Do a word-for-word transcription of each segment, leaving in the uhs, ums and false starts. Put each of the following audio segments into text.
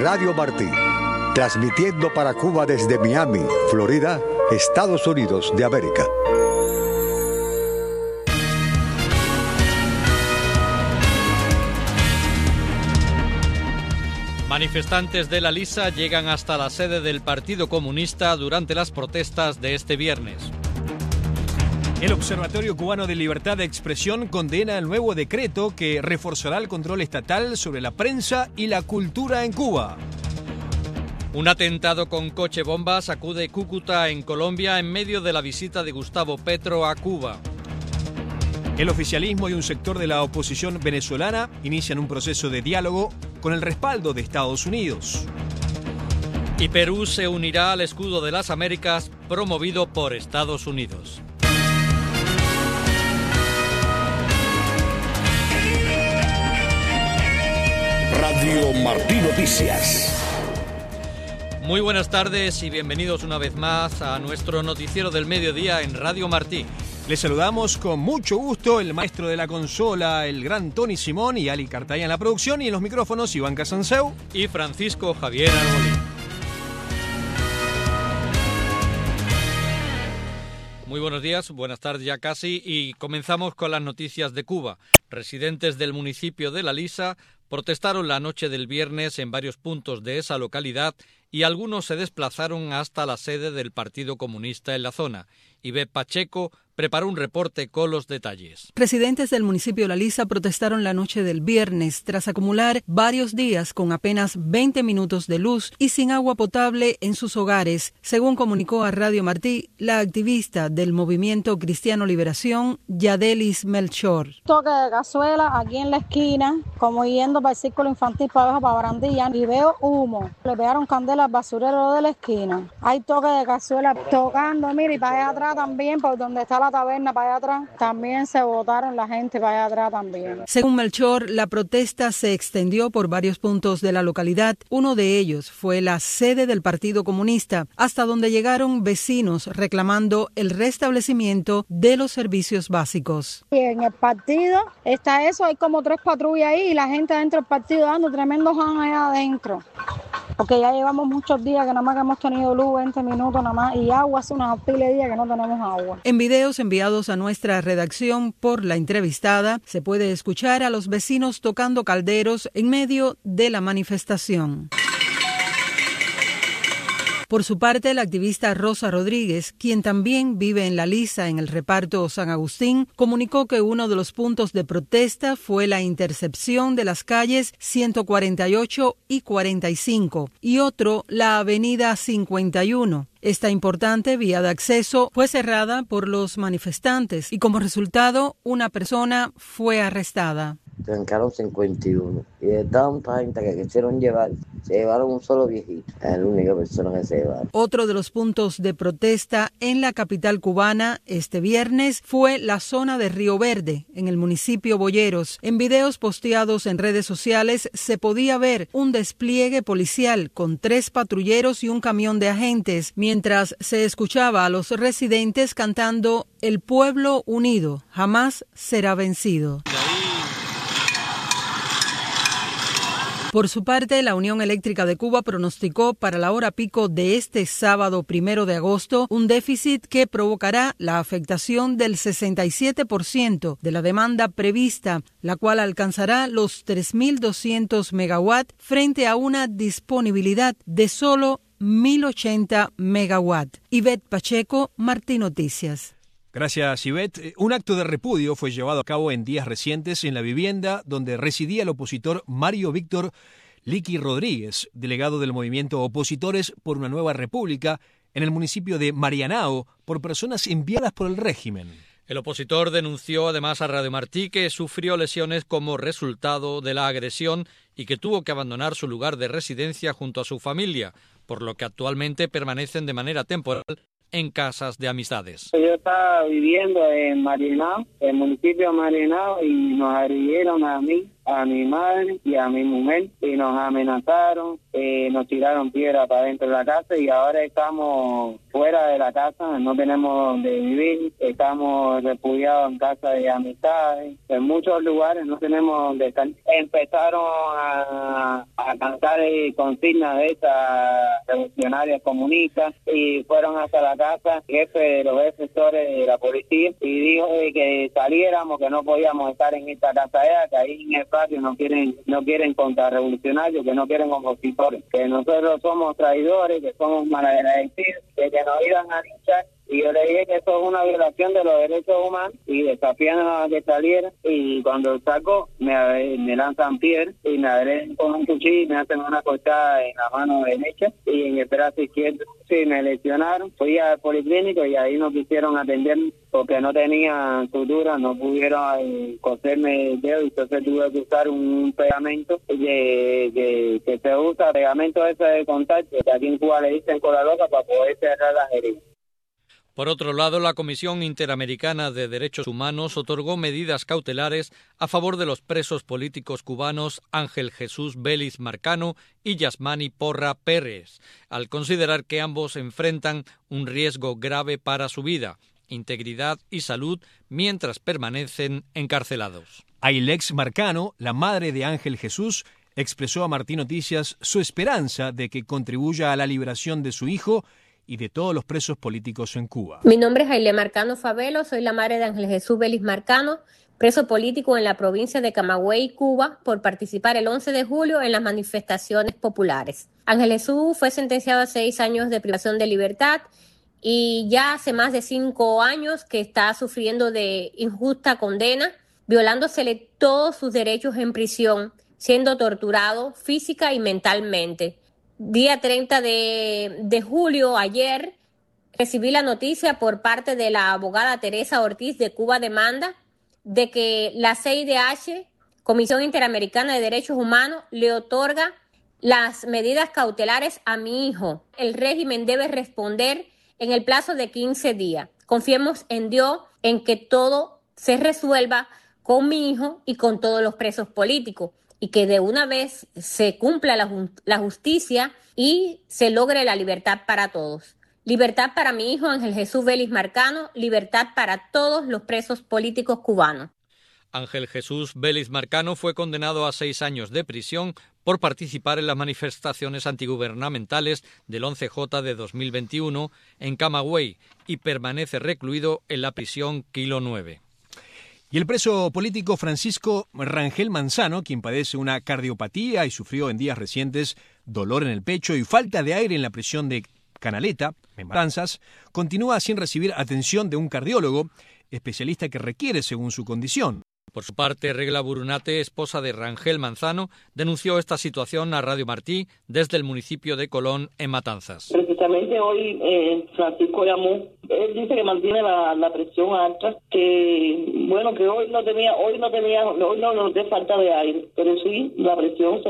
Radio Martí, transmitiendo para Cuba desde Miami, Florida, Estados Unidos de América. Manifestantes de la Lisa llegan hasta la sede del Partido Comunista durante las protestas de este viernes. El Observatorio Cubano de Libertad de Expresión condena el nuevo decreto que reforzará el control estatal sobre la prensa y la cultura en Cuba. Un atentado con coche bomba sacude Cúcuta en Colombia en medio de la visita de Gustavo Petro a Cuba. El oficialismo y un sector de la oposición venezolana inician un proceso de diálogo con el respaldo de Estados Unidos. Y Perú se unirá al escudo de las Américas promovido por Estados Unidos. Radio Martí Noticias. Muy buenas tardes y bienvenidos una vez más a nuestro noticiero del mediodía en Radio Martí. Les saludamos con mucho gusto el maestro de la consola, el gran Tony Simón, y Ali Cartaya en la producción, y en los micrófonos Iván Casanseu y Francisco Javier Arbolí. Muy buenos días, buenas tardes ya casi, y comenzamos con las noticias de Cuba. Residentes del municipio de La Lisa protestaron la noche del viernes en varios puntos de esa localidad y algunos se desplazaron hasta la sede del Partido Comunista en la zona. Ivette Pacheco preparó un reporte con los detalles. Residentes del municipio de La Lisa protestaron la noche del viernes tras acumular varios días con apenas veinte minutos de luz y sin agua potable en sus hogares, según comunicó a Radio Martí la activista del Movimiento Cristiano Liberación, Yadelis Melchor. Toque de cazuela aquí en la esquina, como yendo para el círculo infantil para abajo, para Barandilla, y veo humo. Le pegaron candela al basurero de la esquina. Hay toque de cazuela tocando, mire, y para allá atrás también, por donde está la taberna, para allá atrás, también se botaron la gente para allá atrás también. Según Melchor, la protesta se extendió por varios puntos de la localidad. Uno de ellos fue la sede del Partido Comunista, hasta donde llegaron vecinos reclamando el restablecimiento de los servicios básicos. Y en el partido está eso, hay como tres patrullas ahí y la gente dentro del partido dando tremendos han allá adentro. Porque ya llevamos muchos días que nada más que hemos tenido luz, veinte minutos nada más, y agua hace unas pila de días que no tenemos agua. En videos enviados a nuestra redacción por la entrevistada, se puede escuchar a los vecinos tocando calderos en medio de la manifestación. Por su parte, la activista Rosa Rodríguez, quien también vive en La Lisa, en el reparto San Agustín, comunicó que uno de los puntos de protesta fue la intercepción de las calles ciento cuarenta y ocho y cuarenta y cinco y otro la avenida cincuenta y uno. Esta importante vía de acceso fue cerrada por los manifestantes y como resultado una persona fue arrestada. Trancaron cincuenta y uno y de tanta gente que quisieron llevar, se llevaron un solo viejito, es la única persona que se llevaron. Otro de los puntos de protesta en la capital cubana este viernes fue la zona de Río Verde, en el municipio Boyeros. En videos posteados en redes sociales se podía ver un despliegue policial con tres patrulleros y un camión de agentes, mientras se escuchaba a los residentes cantando "El pueblo unido jamás será vencido". Por su parte, la Unión Eléctrica de Cuba pronosticó para la hora pico de este sábado primero de agosto un déficit que provocará la afectación del sesenta y siete por ciento de la demanda prevista, la cual alcanzará los tres mil doscientos megawatts frente a una disponibilidad de solo mil ochenta megawatts. Ivette Pacheco, Martí Noticias. Gracias, Ivette. Un acto de repudio fue llevado a cabo en días recientes en la vivienda donde residía el opositor Mario Víctor Liqui Rodríguez, delegado del movimiento Opositores por una Nueva República en el municipio de Marianao por personas enviadas por el régimen. El opositor denunció además a Radio Martí que sufrió lesiones como resultado de la agresión y que tuvo que abandonar su lugar de residencia junto a su familia, por lo que actualmente permanecen de manera temporal en casas de amistades. Yo estaba viviendo en Marianao, el municipio de Marianao, y nos agredieron a mí, a mi madre y a mi mujer, y nos amenazaron, eh, nos tiraron piedra para dentro de la casa y ahora estamos fuera de la casa, no tenemos donde vivir, estamos refugiados en casa de amistades, en muchos lugares no tenemos donde estar. Empezaron a, a cantar consignas de estas revolucionarias comunistas y fueron hasta la casa, jefe de los defensores de la policía, y dijo que saliéramos, que no podíamos estar en esta casa ya, que ahí en el patio no quieren, no quieren contrarrevolucionarios, que no quieren opositores, que nosotros somos traidores, que somos malagradecidos, que, que nos iban a linchar. Y yo le dije que eso es una violación de los derechos humanos y desafiando a que saliera. Y cuando saco, me, me lanzan piedra y me agreden con un cuchillo y me hacen una cortada en la mano derecha y en el brazo izquierdo. Sí, me lesionaron. Fui al policlínico y ahí no quisieron atenderme porque no tenían sutura, no pudieron eh, coserme el dedo, y entonces tuve que usar un pegamento que, que, que se usa, pegamento ese de contacto, que aquí en Cuba le dicen cola loca, para poder cerrar las heridas. Por otro lado, la Comisión Interamericana de Derechos Humanos otorgó medidas cautelares a favor de los presos políticos cubanos Ángel Jesús Vélez Marcano y Yasmani Porra Pérez, al considerar que ambos enfrentan un riesgo grave para su vida, integridad y salud mientras permanecen encarcelados. Ailex Marcano, la madre de Ángel Jesús, expresó a Martín Noticias su esperanza de que contribuya a la liberación de su hijo y de todos los presos políticos en Cuba. Mi nombre es Aile Marcano Favelo, soy la madre de Ángel Jesús Vélez Marcano, preso político en la provincia de Camagüey, Cuba, por participar el once de julio en las manifestaciones populares. Ángel Jesús fue sentenciado a seis años de privación de libertad y ya hace más de cinco años que está sufriendo de injusta condena, violándosele todos sus derechos en prisión, siendo torturado física y mentalmente. Día treinta de julio, ayer, recibí la noticia por parte de la abogada Teresa Ortiz de Cuba Demanda de que la C I D H, Comisión Interamericana de Derechos Humanos, le otorga las medidas cautelares a mi hijo. El régimen debe responder en el plazo de quince días. Confiemos en Dios, en que todo se resuelva con mi hijo y con todos los presos políticos, y que de una vez se cumpla la, la justicia y se logre la libertad para todos. Libertad para mi hijo Ángel Jesús Vélez Marcano, libertad para todos los presos políticos cubanos. Ángel Jesús Vélez Marcano fue condenado a seis años de prisión por participar en las manifestaciones antigubernamentales del once J de dos mil veintiuno en Camagüey y permanece recluido en la prisión Kilo nueve. Y el preso político Francisco Rangel Manzano, quien padece una cardiopatía y sufrió en días recientes dolor en el pecho y falta de aire en la prisión de Canaleta, en Matanzas, continúa sin recibir atención de un cardiólogo, especialista que requiere según su condición. Por su parte, Regla Burunate, esposa de Rangel Manzano, denunció esta situación a Radio Martí desde el municipio de Colón, en Matanzas. Precisamente hoy eh, Francisco llamó, él dice que mantiene la, la presión alta, que bueno, que hoy no tenía, hoy no tenía, hoy no noté falta de aire, pero sí la presión se,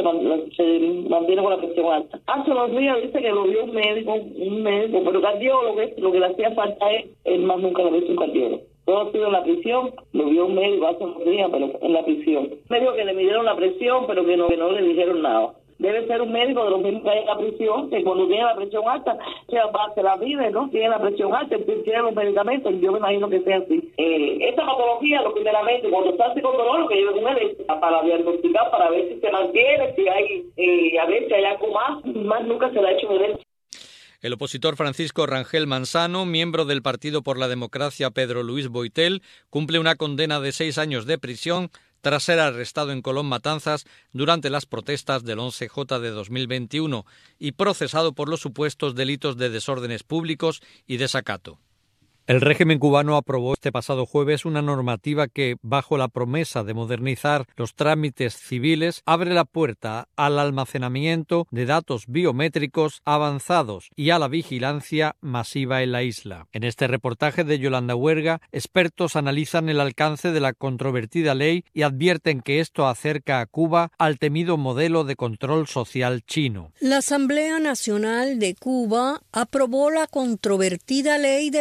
se mantiene con la presión alta. Hace unos días dice que lo vio un médico, un médico, pero cardiólogo, lo que le hacía falta es, él más nunca lo ha visto un cardiólogo. Todo ha sido en la prisión, lo vio un médico hace unos días, pero en la prisión. Me dijo que le midieron la presión, pero que no, que no le dijeron nada. Debe ser un médico de los mismos que hay en la prisión, que cuando tiene la presión alta, se, se la mide, ¿no? Tiene la presión alta, tiene los medicamentos, yo me imagino que sea así. Eh, esta patología, lo primeramente, cuando está así con dolor, lo que lleva con él es para diagnosticar, para ver si se mantiene, si hay, eh, a ver si hay algo más, más nunca se le ha hecho de él. El opositor Francisco Rangel Manzano, miembro del Partido por la Democracia Pedro Luis Boitel, cumple una condena de seis años de prisión tras ser arrestado en Colón, Matanzas, durante las protestas del once J de dos mil veintiuno y procesado por los supuestos delitos de desórdenes públicos y desacato. El régimen cubano aprobó este pasado jueves una normativa que, bajo la promesa de modernizar los trámites civiles, abre la puerta al almacenamiento de datos biométricos avanzados y a la vigilancia masiva en la isla. En este reportaje de Yolanda Huerga, expertos analizan el alcance de la controvertida ley y advierten que esto acerca a Cuba al temido modelo de control social chino. La Asamblea Nacional de Cuba aprobó la controvertida ley del sistema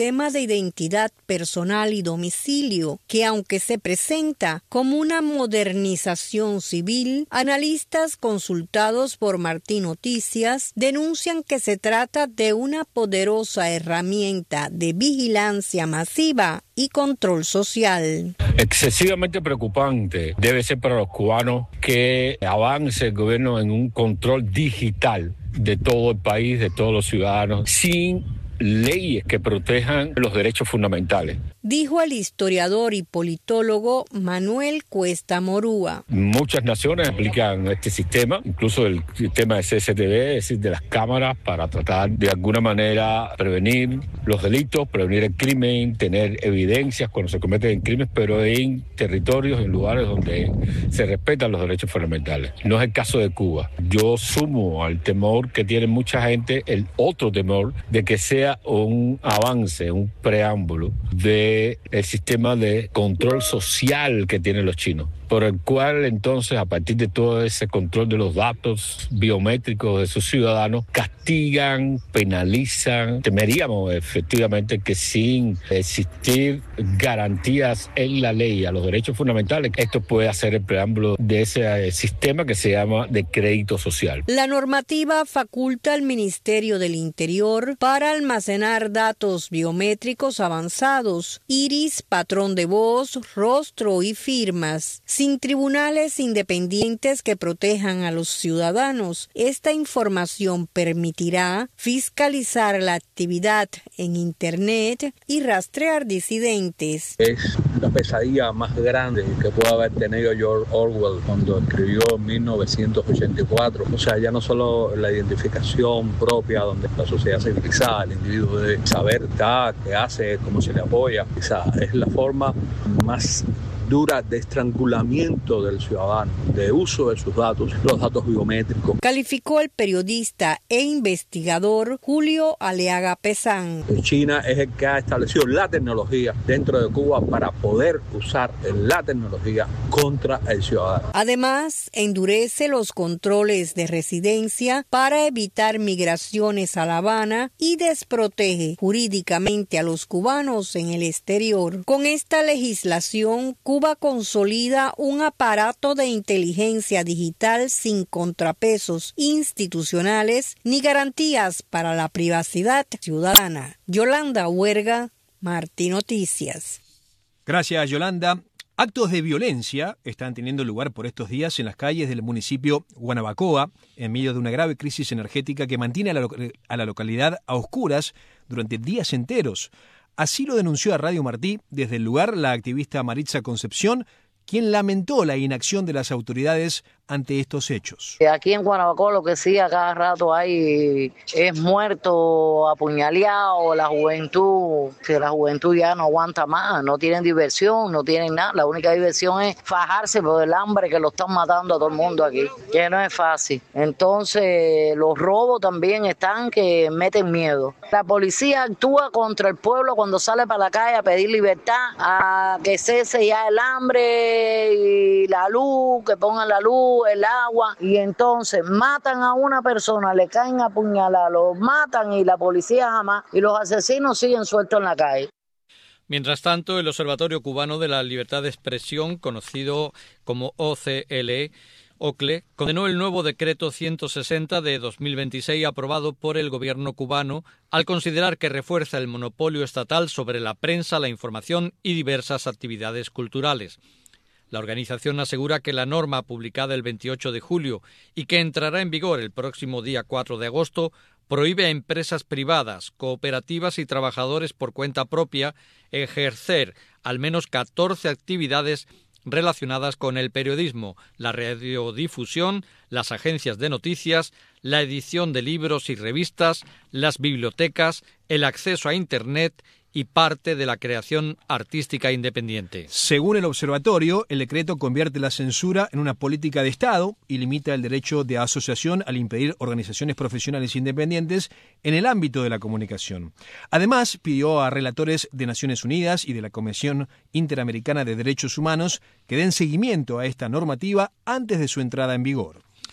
sistema de identidad personal y domicilio, que aunque se presenta como una modernización civil, analistas consultados por Martí Noticias denuncian que se trata de una poderosa herramienta de vigilancia masiva y control social. Excesivamente preocupante debe ser para los cubanos que avance el gobierno en un control digital de todo el país, de todos los ciudadanos, sin leyes que protejan los derechos fundamentales. Dijo el historiador y politólogo Manuel Cuesta Morúa. Muchas naciones aplican este sistema, incluso el sistema de C C T V, es decir, de las cámaras, para tratar de alguna manera prevenir los delitos, prevenir el crimen, tener evidencias cuando se cometen crímenes, pero en territorios, en lugares donde se respetan los derechos fundamentales. No es el caso de Cuba. Yo sumo al temor que tiene mucha gente, el otro temor de que sea un avance, un preámbulo de el sistema de control social que tienen los chinos, por el cual entonces, a partir de todo ese control de los datos biométricos de sus ciudadanos, castigan, penalizan. Temeríamos efectivamente que sin existir garantías en la ley a los derechos fundamentales, esto puede ser el preámbulo de ese sistema que se llama de crédito social. La normativa faculta al Ministerio del Interior para almacenar datos biométricos avanzados, iris, patrón de voz, rostro y firmas. Sin tribunales independientes que protejan a los ciudadanos, esta información permitirá fiscalizar la actividad en Internet y rastrear disidentes. Es la pesadilla más grande que pudo haber tenido George Orwell cuando escribió en mil novecientos ochenta y cuatro. O sea, ya no solo la identificación propia, donde la sociedad civilizada, el individuo debe saber qué hace, cómo se le apoya. O sea, es la forma más dura de estrangulamiento del ciudadano, de uso de sus datos, los datos biométricos. Calificó el periodista e investigador Julio Aleaga Pesán. China es el que ha establecido la tecnología dentro de Cuba para poder usar la tecnología contra el ciudadano. Además, endurece los controles de residencia para evitar migraciones a La Habana y desprotege jurídicamente a los cubanos en el exterior. Con esta legislación, Cuba consolida un aparato de inteligencia digital sin contrapesos institucionales ni garantías para la privacidad ciudadana. Yolanda Huerga, Martí Noticias. Gracias, Yolanda. Actos de violencia están teniendo lugar por estos días en las calles del municipio Guanabacoa, en medio de una grave crisis energética que mantiene a la, a la localidad a oscuras durante días enteros. Así lo denunció a Radio Martí desde el lugar la activista Maritza Concepción, quien lamentó la inacción de las autoridades ante estos hechos. Aquí en Guanabacoa lo que sí a cada rato hay es muerto, apuñaleado, la juventud, que la juventud ya no aguanta más, no tienen diversión, no tienen nada, la única diversión es fajarse por el hambre que lo están matando a todo el mundo aquí, que no es fácil. Entonces los robos también están que meten miedo. La policía actúa contra el pueblo cuando sale para la calle a pedir libertad, a que cese ya el hambre y la luz, que pongan la luz, el agua, y entonces matan a una persona, le caen a puñalar, lo matan y la policía jamás, y los asesinos siguen sueltos en la calle. Mientras tanto, el Observatorio Cubano de la Libertad de Expresión, conocido como O C L E, O C L E, condenó el nuevo decreto ciento sesenta de dos mil veintiséis aprobado por el gobierno cubano al considerar que refuerza el monopolio estatal sobre la prensa, la información y diversas actividades culturales. La organización asegura que la norma publicada el veintiocho de julio y que entrará en vigor el próximo día cuatro de agosto prohíbe a empresas privadas, cooperativas y trabajadores por cuenta propia ejercer al menos catorce actividades relacionadas con el periodismo, la radiodifusión, las agencias de noticias, la edición de libros y revistas, las bibliotecas, el acceso a Internet y parte de la creación artística independiente. Según el observatorio, el decreto convierte la censura en una política de Estado y limita el derecho de asociación al impedir organizaciones profesionales independientes en el ámbito de la comunicación. Además, pidió a relatores de Naciones Unidas y de la Comisión Interamericana de Derechos Humanos que den seguimiento a esta normativa antes de su entrada en vigor.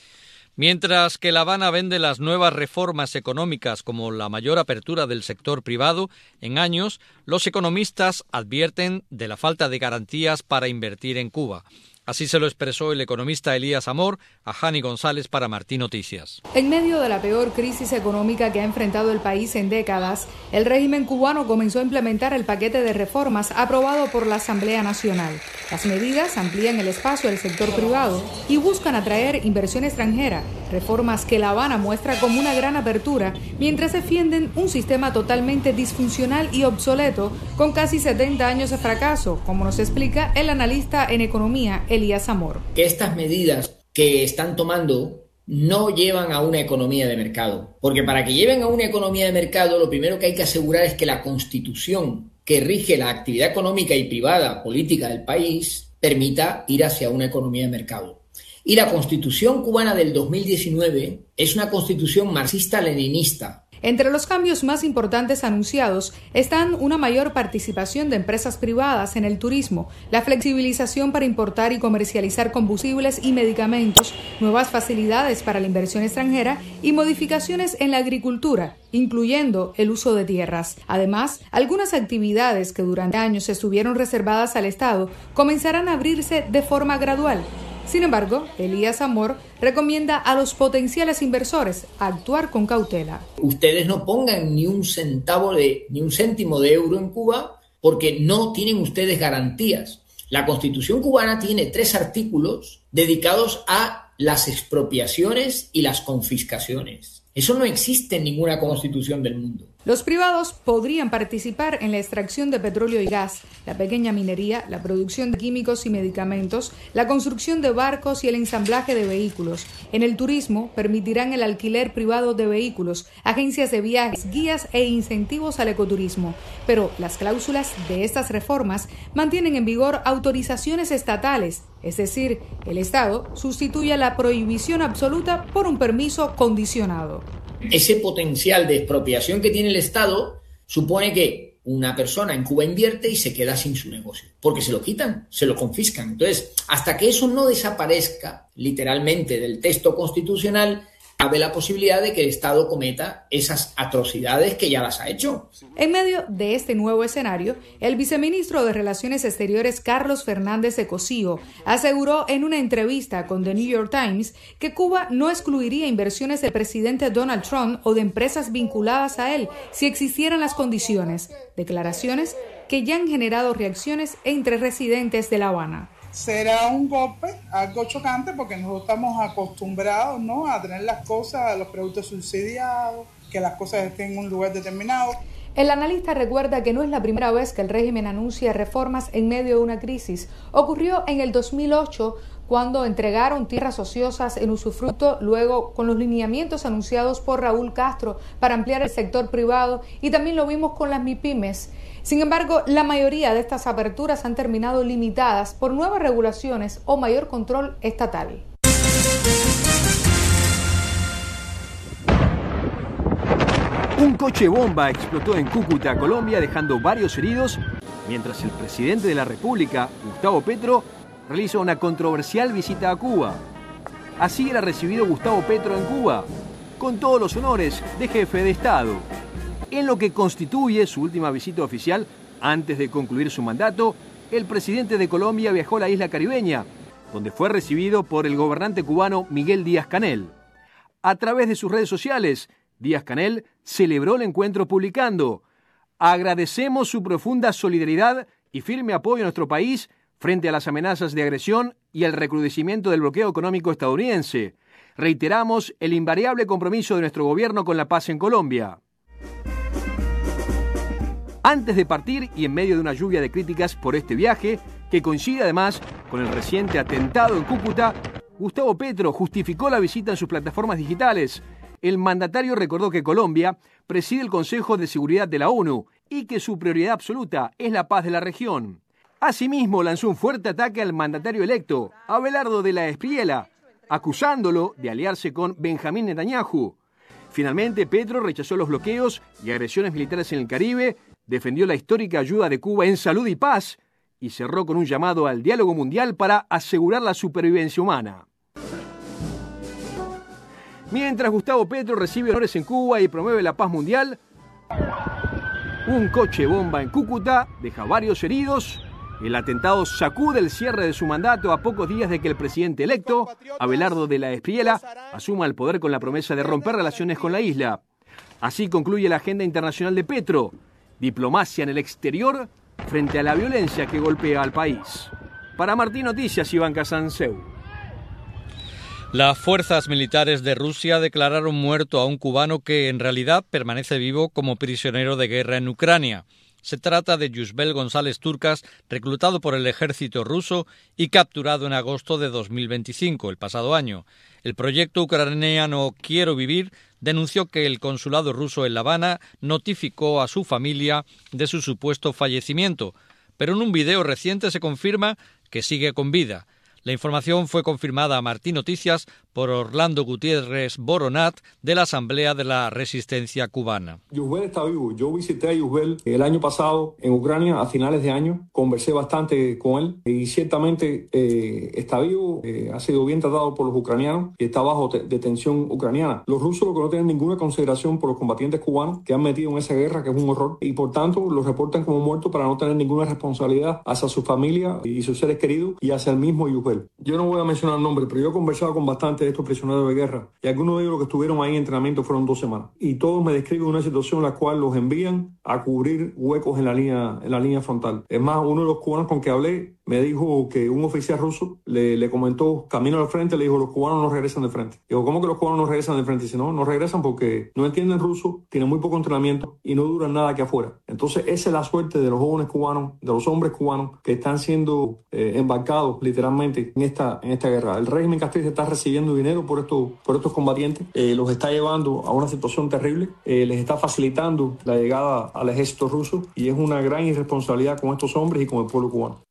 Mientras que La Habana vende las nuevas reformas económicas como la mayor apertura del sector privado en años, los economistas advierten de la falta de garantías para invertir en Cuba. Así se lo expresó el economista Elías Amor a Jani González para Martí Noticias. En medio de la peor crisis económica que ha enfrentado el país en décadas, el régimen cubano comenzó a implementar el paquete de reformas aprobado por la Asamblea Nacional. Las medidas amplían el espacio del sector privado y buscan atraer inversión extranjera, reformas que La Habana muestra como una gran apertura, mientras defienden un sistema totalmente disfuncional y obsoleto con casi setenta años de fracaso, como nos explica el analista en economía Elías Amor. Que estas medidas que están tomando no llevan a una economía de mercado, porque para que lleven a una economía de mercado lo primero que hay que asegurar es que la Constitución que rige la actividad económica y privada política del país permita ir hacia una economía de mercado. Y la Constitución cubana del dos mil diecinueve es una constitución marxista-leninista. Entre los cambios más importantes anunciados están una mayor participación de empresas privadas en el turismo, la flexibilización para importar y comercializar combustibles y medicamentos, nuevas facilidades para la inversión extranjera y modificaciones en la agricultura, incluyendo el uso de tierras. Además, algunas actividades que durante años estuvieron reservadas al Estado comenzarán a abrirse de forma gradual. Sin embargo, Elías Amor recomienda a los potenciales inversores actuar con cautela. Ustedes no pongan ni un centavo de, ni un céntimo de euro en Cuba porque no tienen ustedes garantías. La Constitución cubana tiene tres artículos dedicados a las expropiaciones y las confiscaciones. Eso no existe en ninguna constitución del mundo. Los privados podrían participar en la extracción de petróleo y gas, la pequeña minería, la producción de químicos y medicamentos, la construcción de barcos y el ensamblaje de vehículos. En el turismo permitirán el alquiler privado de vehículos, agencias de viajes, guías e incentivos al ecoturismo. Pero las cláusulas de estas reformas mantienen en vigor autorizaciones estatales, es decir, el Estado sustituye la prohibición absoluta por un permiso condicionado. Ese potencial de expropiación que tiene el Estado supone que una persona en Cuba invierte y se queda sin su negocio, porque se lo quitan, se lo confiscan. Entonces, hasta que eso no desaparezca literalmente del texto constitucional, cabe la posibilidad de que el Estado cometa esas atrocidades que ya las ha hecho. En medio de este nuevo escenario, el viceministro de Relaciones Exteriores Carlos Fernández de Cosío aseguró en una entrevista con The New York Times que Cuba no excluiría inversiones del presidente Donald Trump o de empresas vinculadas a él si existieran las condiciones. Declaraciones que ya han generado reacciones entre residentes de La Habana. Será un golpe, algo chocante, porque nosotros estamos acostumbrados, ¿no?, a tener las cosas, los productos subsidiados, que las cosas estén en un lugar determinado. El analista recuerda que no es la primera vez que el régimen anuncia reformas en medio de una crisis. Ocurrió en el dos mil ocho, cuando entregaron tierras ociosas en usufructo, luego con los lineamientos anunciados por Raúl Castro para ampliar el sector privado, y también lo vimos con las MIPYMES. Sin embargo, la mayoría de estas aperturas han terminado limitadas por nuevas regulaciones o mayor control estatal. Un coche bomba explotó en Cúcuta, Colombia, dejando varios heridos, mientras el presidente de la República, Gustavo Petro, realiza una controversial visita a Cuba. Así era recibido Gustavo Petro en Cuba, con todos los honores de jefe de Estado. En lo que constituye su última visita oficial, antes de concluir su mandato, el presidente de Colombia viajó a la isla caribeña, donde fue recibido por el gobernante cubano Miguel Díaz-Canel. A través de sus redes sociales, Díaz-Canel celebró el encuentro publicando: agradecemos su profunda solidaridad y firme apoyo a nuestro país frente a las amenazas de agresión y el recrudecimiento del bloqueo económico estadounidense. Reiteramos el invariable compromiso de nuestro gobierno con la paz en Colombia. Antes de partir y en medio de una lluvia de críticas por este viaje, que coincide además con el reciente atentado en Cúcuta, Gustavo Petro justificó la visita en sus plataformas digitales. El mandatario recordó que Colombia preside el Consejo de Seguridad de la ONU y que su prioridad absoluta es la paz de la región. Asimismo, lanzó un fuerte ataque al mandatario electo, Abelardo de la Espriella, acusándolo de aliarse con Benjamín Netanyahu. Finalmente, Petro rechazó los bloqueos y agresiones militares en el Caribe, defendió la histórica ayuda de Cuba en salud y paz y cerró con un llamado al diálogo mundial para asegurar la supervivencia humana. Mientras Gustavo Petro recibe honores en Cuba y promueve la paz mundial, un coche bomba en Cúcuta deja varios heridos. El atentado sacude el cierre de su mandato a pocos días de que el presidente electo, Abelardo de la Espriella, asuma el poder con la promesa de romper relaciones con la isla. Así concluye la agenda internacional de Petro, diplomacia en el exterior frente a la violencia que golpea al país. Para Martín Noticias, Iván Casanseu. Las fuerzas militares de Rusia declararon muerto a un cubano que en realidad permanece vivo como prisionero de guerra en Ucrania. Se trata de Yusbel González Turcas, reclutado por el ejército ruso y capturado en agosto de dos mil veinticinco, el pasado año. El proyecto ucraniano Quiero Vivir denunció que el consulado ruso en La Habana notificó a su familia de su supuesto fallecimiento, pero en un video reciente se confirma que sigue con vida. La información fue confirmada a Martín Noticias por Orlando Gutiérrez Boronat de la Asamblea de la Resistencia Cubana. Yusbel está vivo. Yo visité a Yusbel el año pasado en Ucrania a finales de año. Conversé bastante con él y ciertamente eh, está vivo. Eh, ha sido bien tratado por los ucranianos y está bajo detención ucraniana. Los rusos lo que no tienen ninguna consideración por los combatientes cubanos que han metido en esa guerra, que es un horror, y por tanto los reportan como muertos para no tener ninguna responsabilidad hacia su familia y sus seres queridos y hacia el mismo Yusbel. Yo no voy a mencionar nombres, pero yo he conversado con bastantes de estos prisioneros de guerra y algunos de ellos lo que estuvieron ahí en entrenamiento fueron dos semanas. Y todos me describen una situación en la cual los envían a cubrir huecos en la línea, en la línea frontal. Es más, uno de los cubanos con que hablé me dijo que un oficial ruso le, le comentó camino al frente, le dijo los cubanos no regresan de frente. Digo, ¿cómo que los cubanos no regresan de frente? Y dice, no, no regresan porque no entienden ruso, tienen muy poco entrenamiento y no duran nada aquí afuera. Entonces esa es la suerte de los jóvenes cubanos, de los hombres cubanos que están siendo eh, embarcados literalmente en esta, en esta guerra. El régimen castrista está recibiendo dinero por estos, por estos combatientes, eh, los está llevando a una situación terrible, eh, les está facilitando la llegada al ejército ruso y es una gran irresponsabilidad con estos hombres y con el pueblo cubano.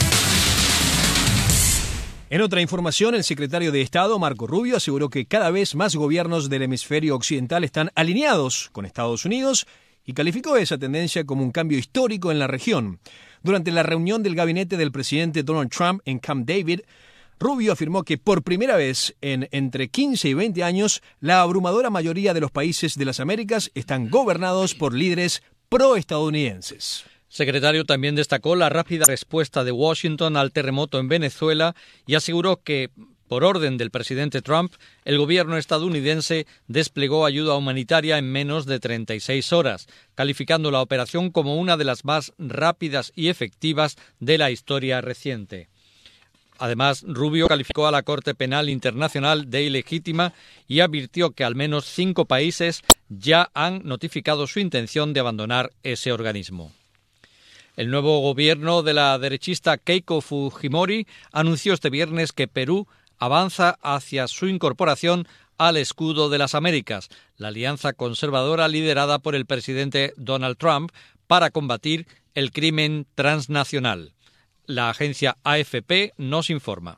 En otra información, el secretario de Estado, Marco Rubio, aseguró que cada vez más gobiernos del hemisferio occidental están alineados con Estados Unidos y calificó esa tendencia como un cambio histórico en la región. Durante la reunión del gabinete del presidente Donald Trump en Camp David, Rubio afirmó que por primera vez en entre quince y veinte años, la abrumadora mayoría de los países de las Américas están gobernados por líderes proestadounidenses. Secretario también destacó la rápida respuesta de Washington al terremoto en Venezuela y aseguró que, por orden del presidente Trump, el gobierno estadounidense desplegó ayuda humanitaria en menos de treinta y seis horas, calificando la operación como una de las más rápidas y efectivas de la historia reciente. Además, Rubio calificó a la Corte Penal Internacional de ilegítima y advirtió que al menos cinco países ya han notificado su intención de abandonar ese organismo. El nuevo gobierno de la derechista Keiko Fujimori anunció este viernes que Perú avanza hacia su incorporación al escudo de las Américas, la alianza conservadora liderada por el presidente Donald Trump para combatir el crimen transnacional. La agencia A F P nos informa.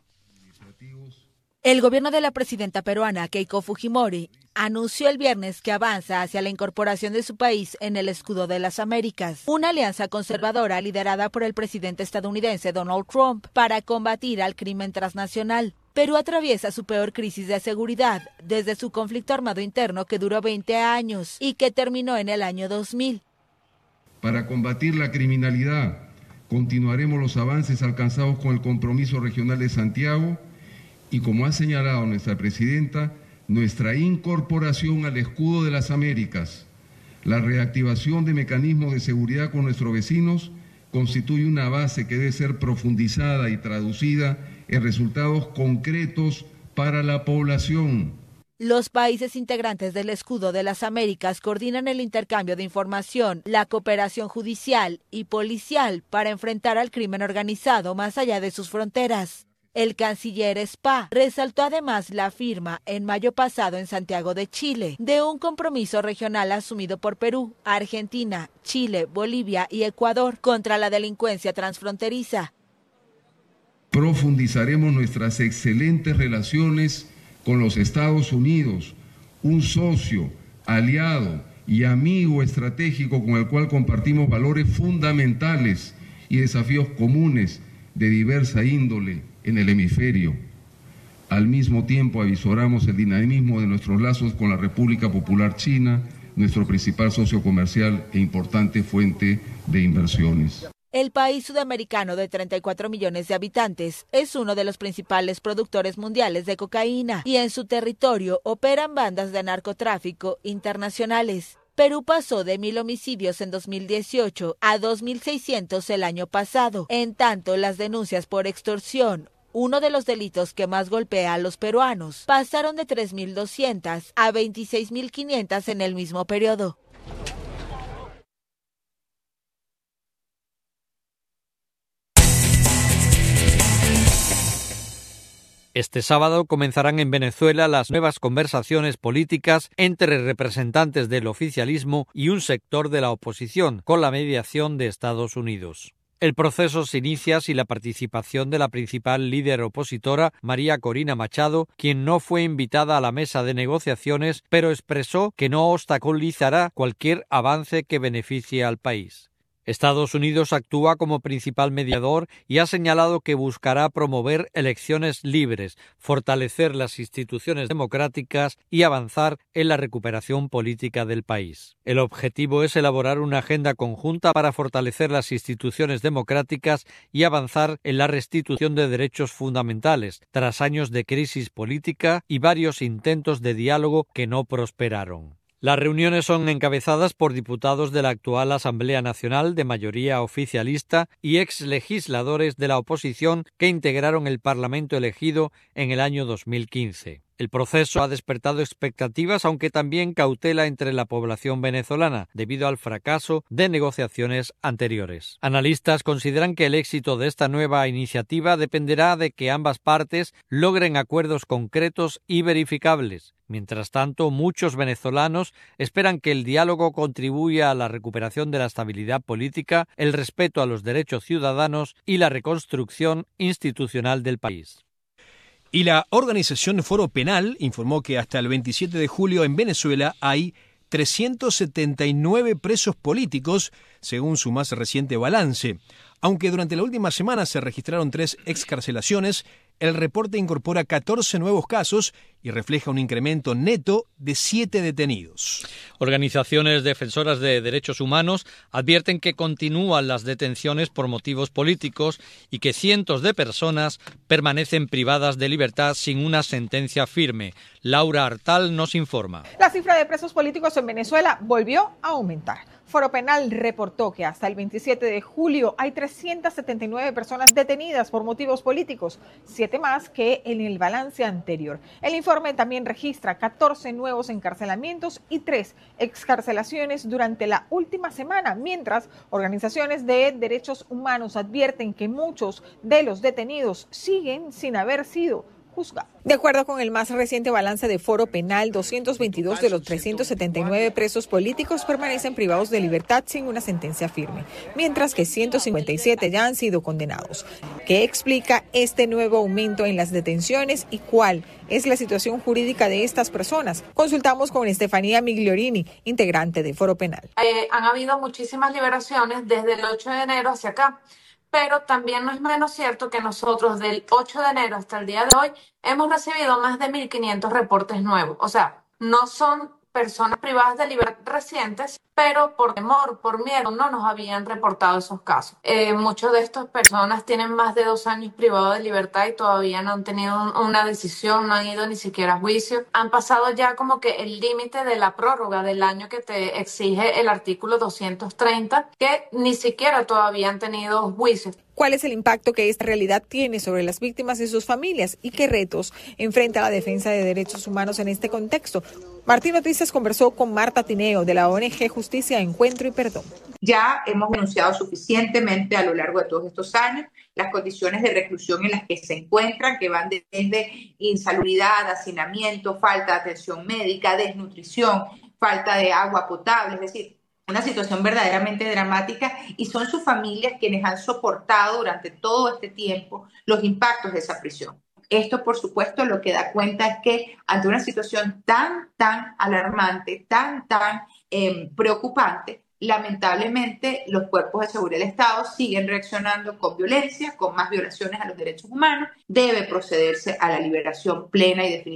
El gobierno de la presidenta peruana Keiko Fujimori anunció el viernes que avanza hacia la incorporación de su país en el escudo de las Américas, una alianza conservadora liderada por el presidente estadounidense Donald Trump para combatir al crimen transnacional. Perú atraviesa su peor crisis de seguridad desde su conflicto armado interno que duró veinte años y que terminó en el año dos mil. Para combatir la criminalidad, continuaremos los avances alcanzados con el compromiso regional de Santiago y, como ha señalado nuestra presidenta, nuestra incorporación al escudo de las Américas, la reactivación de mecanismos de seguridad con nuestros vecinos, constituye una base que debe ser profundizada y traducida en resultados concretos para la población. Los países integrantes del escudo de las Américas coordinan el intercambio de información, la cooperación judicial y policial para enfrentar al crimen organizado más allá de sus fronteras. El canciller Spa resaltó además la firma en mayo pasado en Santiago de Chile de un compromiso regional asumido por Perú, Argentina, Chile, Bolivia y Ecuador contra la delincuencia transfronteriza. Profundizaremos nuestras excelentes relaciones con los Estados Unidos, un socio, aliado y amigo estratégico con el cual compartimos valores fundamentales y desafíos comunes de diversa índole en el hemisferio. Al mismo tiempo avisoramos el dinamismo de nuestros lazos con la República Popular China, nuestro principal socio comercial e importante fuente de inversiones. El país sudamericano de treinta y cuatro millones de habitantes es uno de los principales productores mundiales de cocaína y en su territorio operan bandas de narcotráfico internacionales. Perú pasó de mil homicidios en dos mil dieciocho a dos mil seiscientos el año pasado. En tanto, las denuncias por extorsión, uno de los delitos que más golpea a los peruanos, pasaron de tres mil doscientas a veintiséis mil quinientas en el mismo periodo. Este sábado comenzarán en Venezuela las nuevas conversaciones políticas entre representantes del oficialismo y un sector de la oposición, con la mediación de Estados Unidos. El proceso se inicia sin la participación de la principal líder opositora, María Corina Machado, quien no fue invitada a la mesa de negociaciones, pero expresó que no obstaculizará cualquier avance que beneficie al país. Estados Unidos actúa como principal mediador y ha señalado que buscará promover elecciones libres, fortalecer las instituciones democráticas y avanzar en la recuperación política del país. El objetivo es elaborar una agenda conjunta para fortalecer las instituciones democráticas y avanzar en la restitución de derechos fundamentales, tras años de crisis política y varios intentos de diálogo que no prosperaron. Las reuniones son encabezadas por diputados de la actual Asamblea Nacional de mayoría oficialista y ex legisladores de la oposición que integraron el Parlamento elegido en el año dos mil quince. El proceso ha despertado expectativas, aunque también cautela entre la población venezolana, debido al fracaso de negociaciones anteriores. Analistas consideran que el éxito de esta nueva iniciativa dependerá de que ambas partes logren acuerdos concretos y verificables. Mientras tanto, muchos venezolanos esperan que el diálogo contribuya a la recuperación de la estabilidad política, el respeto a los derechos ciudadanos y la reconstrucción institucional del país. Y la organización Foro Penal informó que hasta el veintisiete de julio en Venezuela hay trescientos setenta y nueve presos políticos, según su más reciente balance. Aunque durante la última semana se registraron tres excarcelaciones, el reporte incorpora catorce nuevos casos y refleja un incremento neto de siete detenidos. Organizaciones defensoras de derechos humanos advierten que continúan las detenciones por motivos políticos y que cientos de personas permanecen privadas de libertad sin una sentencia firme. Laura Artal nos informa. La cifra de presos políticos en Venezuela volvió a aumentar. Foro Penal reportó que hasta el veintisiete de julio hay trescientas setenta y nueve personas detenidas por motivos políticos, siete más que en el balance anterior. El informe también registra catorce nuevos encarcelamientos y tres excarcelaciones durante la última semana, mientras organizaciones de derechos humanos advierten que muchos de los detenidos siguen sin haber sido juzgados. De acuerdo con el más reciente balance de Foro Penal, doscientos veintidós de los trescientos setenta y nueve presos políticos permanecen privados de libertad sin una sentencia firme, mientras que ciento cincuenta y siete ya han sido condenados. ¿Qué explica este nuevo aumento en las detenciones y cuál es la situación jurídica de estas personas? Consultamos con Estefanía Migliorini, integrante de Foro Penal. Eh, han habido muchísimas liberaciones desde el ocho de enero hacia acá. Pero también no es menos cierto que nosotros del ocho de enero hasta el día de hoy hemos recibido más de mil quinientos reportes nuevos. O sea, no son personas privadas de libertad recientes, pero por temor, por miedo, no nos habían reportado esos casos. Eh, muchos de estas personas tienen más de dos años privados de libertad y todavía no han tenido una decisión, no han ido ni siquiera a juicio. Han pasado ya como que el límite de la prórroga del año que te exige el artículo doscientos treinta, que ni siquiera todavía han tenido juicios. ¿Cuál es el impacto que esta realidad tiene sobre las víctimas y sus familias y qué retos enfrenta la defensa de derechos humanos en este contexto? Martín Noticias conversó con Marta Tineo de la O N G Justicia, Encuentro y Perdón. Ya hemos denunciado suficientemente a lo largo de todos estos años las condiciones de reclusión en las que se encuentran, que van desde insalubridad, hacinamiento, falta de atención médica, desnutrición, falta de agua potable, es decir, una situación verdaderamente dramática, y son sus familias quienes han soportado durante todo este tiempo los impactos de esa prisión. Esto, por supuesto, lo que da cuenta es que ante una situación tan, tan alarmante, tan, tan eh, preocupante, lamentablemente los cuerpos de seguridad del Estado siguen reaccionando con violencia, con más violaciones a los derechos humanos. Debe procederse a la liberación plena y definitiva